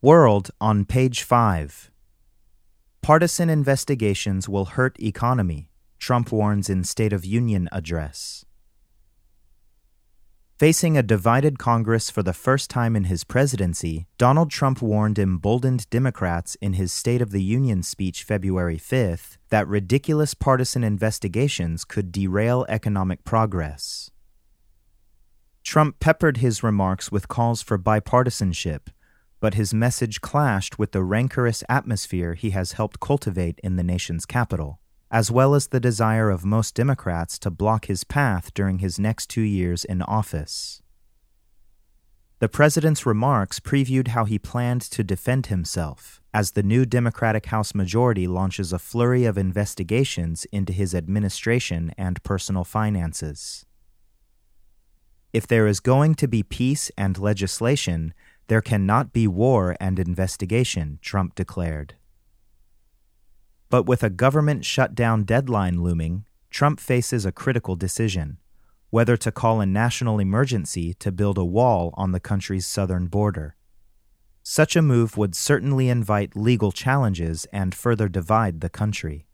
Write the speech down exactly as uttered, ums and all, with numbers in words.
World on page five. Partisan investigations will hurt economy, Trump warns in State of Union address. Facing a divided Congress for the first time in his presidency, Donald Trump warned emboldened Democrats in his State of the Union speech February fifth that ridiculous partisan investigations could derail economic progress. Trump peppered his remarks with calls for bipartisanship, but his message clashed with the rancorous atmosphere he has helped cultivate in the nation's capital, as well as the desire of most Democrats to block his path during his next two years in office. The president's remarks previewed how he planned to defend himself as the new Democratic House majority launches a flurry of investigations into his administration and personal finances. If there is going to be peace and legislation, there cannot be war and investigation, Trump declared. But with a government shutdown deadline looming, Trump faces a critical decision: whether to call a national emergency to build a wall on the country's southern border. Such a move would certainly invite legal challenges and further divide the country.